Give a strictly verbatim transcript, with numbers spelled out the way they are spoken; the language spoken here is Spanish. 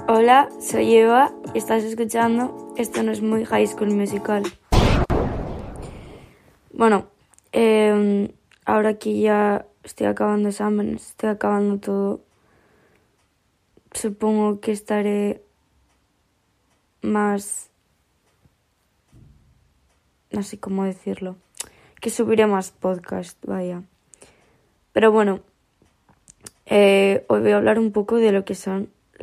Hola, soy Eva y estás escuchando Esto no es muy High School Musical. Bueno, eh, ahora que ya estoy acabando exámenes, estoy acabando todo, supongo que estaré más, no sé cómo decirlo, que subiré más podcast, vaya. Pero bueno, eh, hoy voy a hablar un poco de lo que son